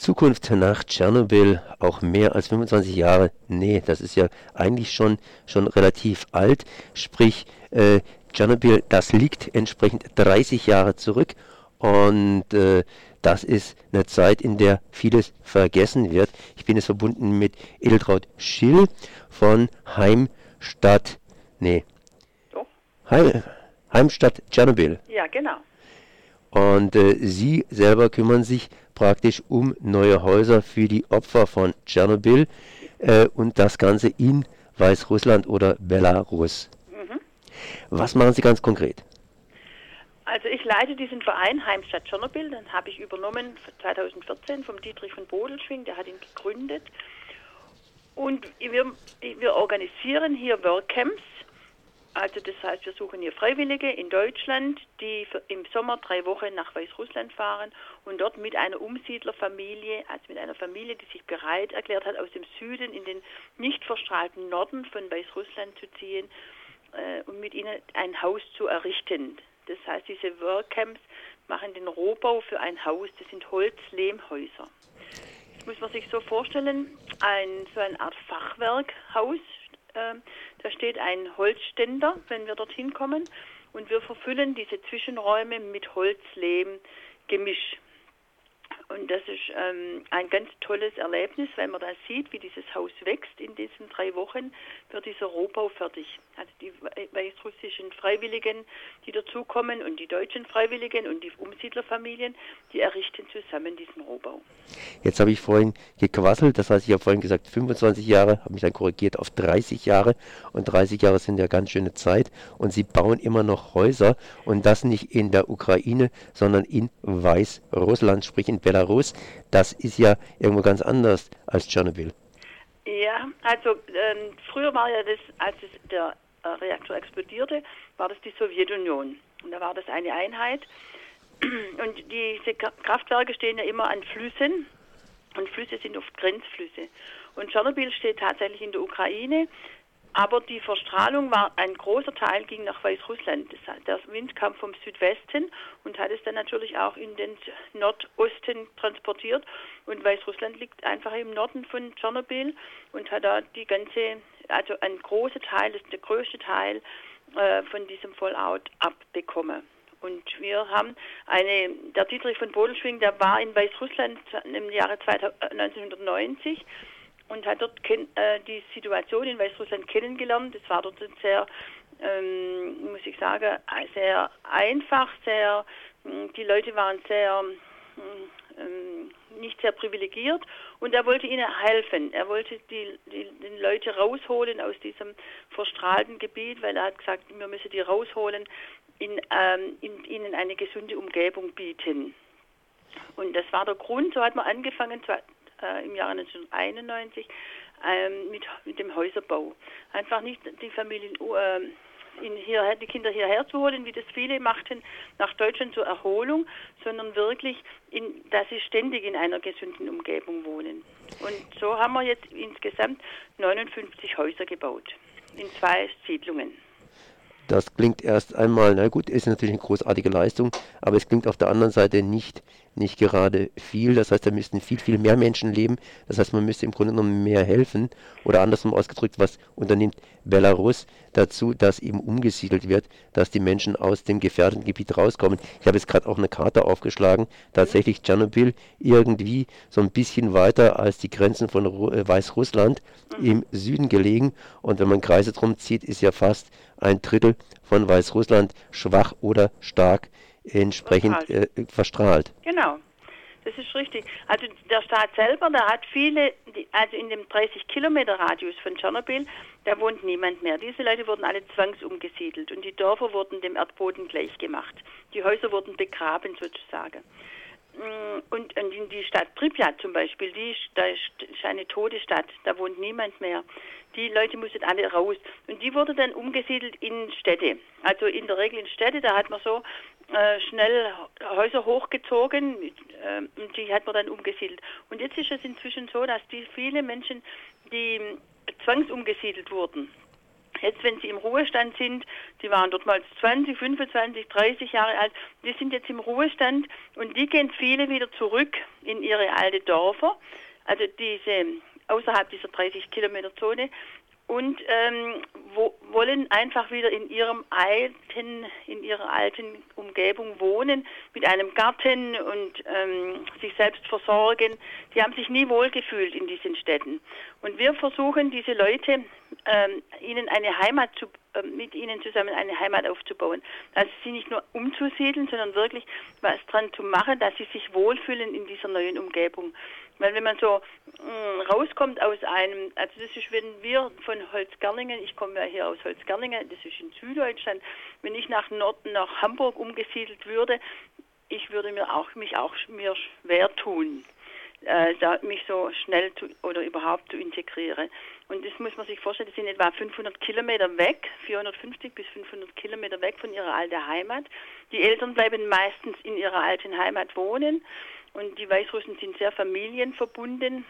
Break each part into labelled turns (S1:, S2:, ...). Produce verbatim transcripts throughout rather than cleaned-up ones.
S1: Zukunft nach Tschernobyl, auch mehr als fünfundzwanzig Jahre, nee, das ist ja eigentlich schon, schon relativ alt, sprich äh, Tschernobyl, das liegt entsprechend dreißig Jahre zurück und äh, das ist eine Zeit, in der vieles vergessen wird. Ich bin jetzt verbunden mit Edeltraud Schill von Heimstatt, nee,
S2: So?
S1: Heim, Heimstatt Tschernobyl.
S2: Ja, genau.
S1: Und äh, Sie selber kümmern sich praktisch um neue Häuser für die Opfer von Tschernobyl äh, und das Ganze in Weißrussland oder Belarus.
S2: Mhm.
S1: Was machen Sie ganz konkret?
S2: Also ich leite diesen Verein Heimstatt Tschernobyl, den habe ich übernommen zweitausendvierzehn vom Dietrich von Bodelschwingh, der hat ihn gegründet. Und wir, wir organisieren hier Workcamps. Also das heißt, wir suchen hier Freiwillige in Deutschland, die für, im Sommer drei Wochen nach Weißrussland fahren und dort mit einer Umsiedlerfamilie, also mit einer Familie, die sich bereit erklärt hat, aus dem Süden in den nicht verstrahlten Norden von Weißrussland zu ziehen äh, und mit ihnen ein Haus zu errichten. Das heißt, diese Workcamps machen den Rohbau für ein Haus, das sind Holz-Lehmhäuser. Das muss man sich so vorstellen, ein, so eine Art Fachwerkhaus. Da steht ein Holzständer, wenn wir dorthin kommen, und wir verfüllen diese Zwischenräume mit Holz-Lehm-Gemisch. Und das ist ähm, ein ganz tolles Erlebnis, weil man da sieht, wie dieses Haus wächst. In diesen drei Wochen wird dieser Rohbau fertig. Also die weißrussischen Freiwilligen, die dazukommen, und die deutschen Freiwilligen und die Umsiedlerfamilien, die errichten zusammen diesen Rohbau.
S1: Jetzt habe ich vorhin gequasselt, das heißt, ich habe vorhin gesagt fünfundzwanzig Jahre, habe mich dann korrigiert auf dreißig Jahre und dreißig Jahre sind ja ganz schöne Zeit und Sie bauen immer noch Häuser und das nicht in der Ukraine, sondern in Weißrussland, sprich in Belarus. Das ist ja irgendwo ganz anders als Tschernobyl.
S2: Ja, also ähm, früher war ja das, als es der äh, Reaktor explodierte, war das die Sowjetunion und da war das eine Einheit und diese Kraftwerke stehen ja immer an Flüssen. Und Flüsse sind oft Grenzflüsse. Und Tschernobyl steht tatsächlich in der Ukraine, aber die Verstrahlung war, ein großer Teil ging nach Weißrussland. Das heißt, der Wind kam vom Südwesten und hat es dann natürlich auch in den Nordosten transportiert. Und Weißrussland liegt einfach im Norden von Tschernobyl und hat da die ganze, also ein großer Teil, das ist der größte Teil äh, von diesem Fallout abbekommen. Und wir haben eine, der Dietrich von Bodelschwingh, der war in Weißrussland im Jahre neunzehnhundertneunzig und hat dort ken, äh, die Situation in Weißrussland kennengelernt. Das war dort sehr, ähm, muss ich sagen, sehr einfach, sehr, die Leute waren sehr, ähm, nicht sehr privilegiert und er wollte ihnen helfen. Er wollte die, die, die Leute rausholen aus diesem verstrahlten Gebiet, weil er hat gesagt, wir müssen die rausholen, In, ähm, in, ihnen eine gesunde Umgebung bieten. Und das war der Grund, so hat man angefangen zu, äh, im Jahre neunzehnhunderteinundneunzig ähm, mit, mit dem Häuserbau. Einfach nicht die Familien, äh, in hierher, die Kinder hierher zu holen, wie das viele machten, nach Deutschland zur Erholung, sondern wirklich, in, dass sie ständig in einer gesunden Umgebung wohnen. Und so haben wir jetzt insgesamt neunundfünfzig Häuser gebaut, in zwei Siedlungen.
S1: Das klingt erst einmal, na gut, ist natürlich eine großartige Leistung, aber es klingt auf der anderen Seite nicht, nicht gerade viel. Das heißt, da müssten viel, viel mehr Menschen leben. Das heißt, man müsste im Grunde genommen mehr helfen. Oder andersrum ausgedrückt, was unternimmt Belarus dazu, dass eben umgesiedelt wird, dass die Menschen aus dem gefährdeten Gebiet rauskommen. Ich habe jetzt gerade auch eine Karte aufgeschlagen. Tatsächlich Tschernobyl irgendwie so ein bisschen weiter als die Grenzen von Ru- äh, Weißrussland im Süden gelegen. Und wenn man Kreise drum zieht, ist ja fast ein Drittel von Weißrussland schwach oder stark entsprechend
S2: Verstrahlt.
S1: äh, verstrahlt.
S2: Genau, das ist richtig. Also der Staat selber, der hat viele, die, also in dem dreißig Kilometer Radius von Tschernobyl, da wohnt niemand mehr. Diese Leute wurden alle zwangsumgesiedelt und die Dörfer wurden dem Erdboden gleichgemacht. Die Häuser wurden begraben sozusagen. Und, und in die Stadt Pripyat zum Beispiel, die da ist eine tote Stadt, da wohnt niemand mehr. Die Leute mussten alle raus. Und die wurde dann umgesiedelt in Städte. Also in der Regel in Städte, da hat man so äh, schnell Häuser hochgezogen äh, und die hat man dann umgesiedelt. Und jetzt ist es inzwischen so, dass die viele Menschen, die zwangsumgesiedelt wurden, Jetzt, wenn sie im Ruhestand sind, die waren dort mal zwanzig, fünfundzwanzig, dreißig Jahre alt, die sind jetzt im Ruhestand und die gehen viele wieder zurück in ihre alte Dörfer, also diese außerhalb dieser dreißig Kilometer Zone und ähm, wo, wollen einfach wieder in ihrem alten, in ihrer alten Umgebung wohnen, mit einem Garten und ähm, sich selbst versorgen. Die haben sich nie wohlgefühlt in diesen Städten. Und wir versuchen, diese Leute, ähm, ihnen eine Heimat zu, äh, mit ihnen zusammen eine Heimat aufzubauen. Also sie nicht nur umzusiedeln, sondern wirklich was dran zu machen, dass sie sich wohlfühlen in dieser neuen Umgebung. Weil wenn man so mh, rauskommt aus einem, also das ist, wenn wir von Holzgerlingen, ich komme ja hier aus Holzgerlingen, das ist in Süddeutschland, wenn ich nach Norden, nach Hamburg umgesiedelt würde, ich würde mir auch, mich auch mir schwer tun, äh, da, mich so schnell zu, oder überhaupt zu integrieren. Und das muss man sich vorstellen, das sind etwa fünfhundert Kilometer weg, vierhundertfünfzig bis fünfhundert Kilometer weg von ihrer alten Heimat. Die Eltern bleiben meistens in ihrer alten Heimat wohnen. Und die Weißrussen sind sehr familienverbunden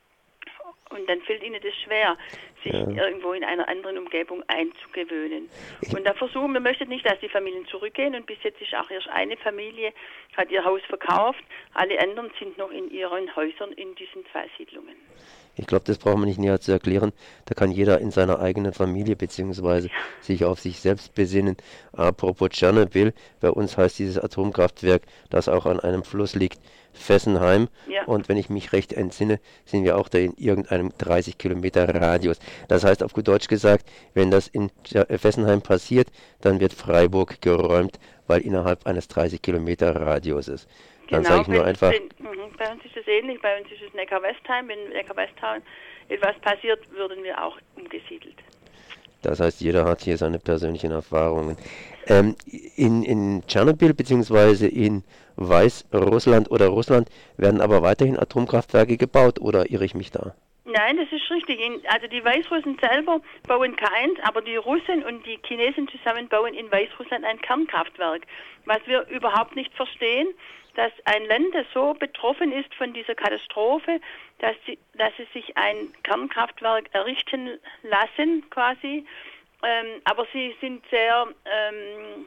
S2: und dann fällt ihnen das schwer, sich ja. irgendwo in einer anderen Umgebung einzugewöhnen. Und da versuchen wir, möchten nicht, dass die Familien zurückgehen und bis jetzt ist auch erst eine Familie, hat ihr Haus verkauft, alle anderen sind noch in ihren Häusern in diesen zwei Siedlungen.
S1: Ich glaube, das braucht man nicht näher zu erklären. Da kann jeder in seiner eigenen Familie beziehungsweise ja. sich auf sich selbst besinnen. Apropos Tschernobyl, bei uns heißt dieses Atomkraftwerk, das auch an einem Fluss liegt, Fessenheim. Ja. Und wenn ich mich recht entsinne, sind wir auch da in irgendeinem dreißig Kilometer Radius. Das heißt auf gut Deutsch gesagt, wenn das in Fessenheim passiert, dann wird Freiburg geräumt, weil innerhalb eines dreißig Kilometer Radius ist. Dann
S2: genau,
S1: sage ich nur einfach.
S2: Den, bei uns ist es ähnlich, bei uns ist es Neckar-Westheim. Wenn Neckar-Westheim etwas passiert, würden wir auch umgesiedelt.
S1: Das heißt, jeder hat hier seine persönlichen Erfahrungen. Ähm, in, in Tschernobyl bzw. in Weißrussland oder Russland werden aber weiterhin Atomkraftwerke gebaut, oder irre ich mich da?
S2: Nein, das ist richtig. Also die Weißrussen selber bauen keins, aber die Russen und die Chinesen zusammen bauen in Weißrussland ein Kernkraftwerk. Was wir überhaupt nicht verstehen, dass ein Land, das so betroffen ist von dieser Katastrophe, dass sie, dass sie sich ein Kernkraftwerk errichten lassen, quasi. Ähm, aber sie sind sehr ähm,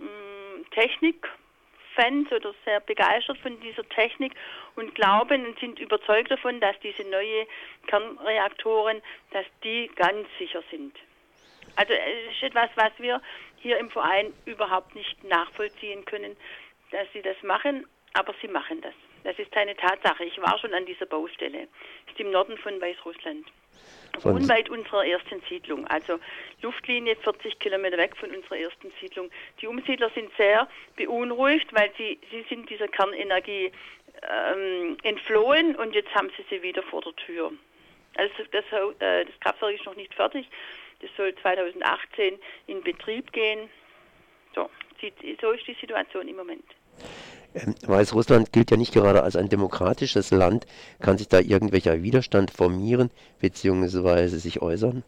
S2: Technikfans oder sehr begeistert von dieser Technik und glauben und sind überzeugt davon, dass diese neuen Kernreaktoren, dass die ganz sicher sind. Also es ist etwas, was wir hier im Verein überhaupt nicht nachvollziehen können, dass sie das machen, aber sie machen das. Das ist eine Tatsache. Ich war schon an dieser Baustelle. Ist im Norden von Weißrussland. Von unweit unserer ersten Siedlung. Also Luftlinie vierzig Kilometer weg von unserer ersten Siedlung. Die Umsiedler sind sehr beunruhigt, weil sie, sie sind dieser Kernenergie ähm, entflohen und jetzt haben sie sie wieder vor der Tür. Also das, äh, das Kraftwerk ist noch nicht fertig. Das soll zweitausendachtzehn in Betrieb gehen. So, so ist die Situation im Moment.
S1: Ähm, Weißrussland gilt ja nicht gerade als ein demokratisches Land. Kann sich da irgendwelcher Widerstand formieren bzw. sich äußern?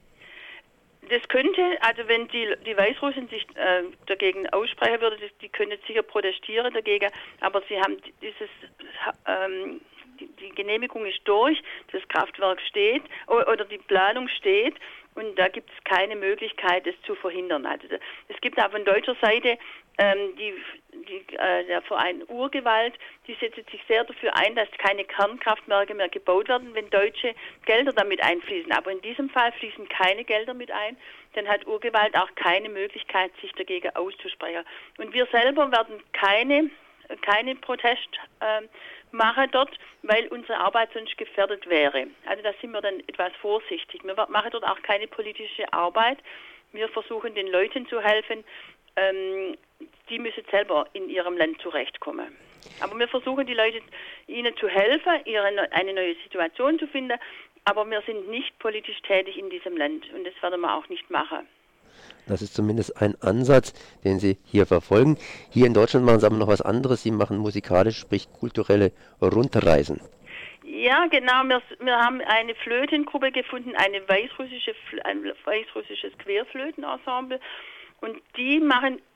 S2: Das könnte, also wenn die, die Weißrussen sich äh, dagegen aussprechen würden, die, die können sicher protestieren dagegen, aber sie haben dieses, ähm, die, die Genehmigung ist durch, das Kraftwerk steht oder die Planung steht und da gibt es keine Möglichkeit, es zu verhindern. Also es gibt auch von deutscher Seite ähm, die, die, äh, der Verein Urgewalt, die setzt sich sehr dafür ein, dass keine Kernkraftwerke mehr gebaut werden, wenn deutsche Gelder damit einfließen. Aber in diesem Fall fließen keine Gelder mit ein, dann hat Urgewalt auch keine Möglichkeit, sich dagegen auszusprechen. Und wir selber werden keine, keine Protest äh, machen dort, weil unsere Arbeit sonst gefährdet wäre. Also da sind wir dann etwas vorsichtig. Wir machen dort auch keine politische Arbeit. Wir versuchen den Leuten zu helfen, ähm, die müssen selber in ihrem Land zurechtkommen. Aber wir versuchen die Leute, ihnen zu helfen, ihre, eine neue Situation zu finden, aber wir sind nicht politisch tätig in diesem Land und das werden wir auch nicht machen.
S1: Das ist zumindest ein Ansatz, den Sie hier verfolgen. Hier in Deutschland machen Sie aber noch was anderes. Sie machen musikalisch, sprich kulturelle Rundreisen.
S2: Ja, genau. Wir, wir haben eine Flötengruppe gefunden, eine weißrussische, ein weißrussisches Querflötenensemble. Und die machen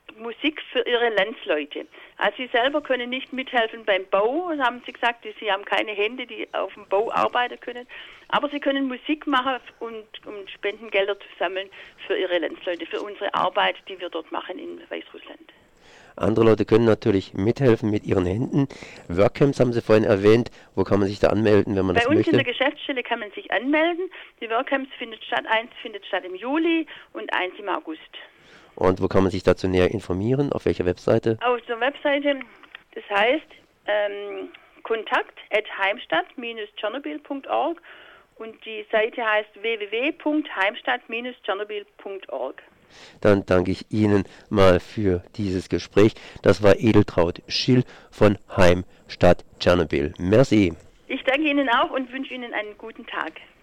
S2: Musik für ihre Landsleute. Also sie selber können nicht mithelfen beim Bau, haben sie gesagt, sie haben keine Hände, die auf dem Bau arbeiten können, aber sie können Musik machen und, und Spendengelder zu sammeln für ihre Landsleute, für unsere Arbeit, die wir dort machen in Weißrussland.
S1: Andere Leute können natürlich mithelfen mit ihren Händen. Workcamps haben Sie vorhin erwähnt. Wo kann man sich da anmelden, wenn man
S2: Bei
S1: das
S2: uns
S1: möchte?
S2: in der Geschäftsstelle kann man sich anmelden. Die Workcamps findet statt, eins findet statt im Juli und eins im August.
S1: Und wo kann man sich dazu näher informieren? Auf welcher Webseite?
S2: Auf der Webseite, das heißt ähm, kontakt at heimstadt Bindestrich tschernobyl Punkt org und die Seite heißt w w w Punkt heimstadt Bindestrich tschernobyl Punkt org.
S1: Dann danke ich Ihnen mal für dieses Gespräch. Das war Edeltraud Schill von Heimstadt Tschernobyl. Merci.
S2: Ich danke Ihnen auch und wünsche Ihnen einen guten Tag.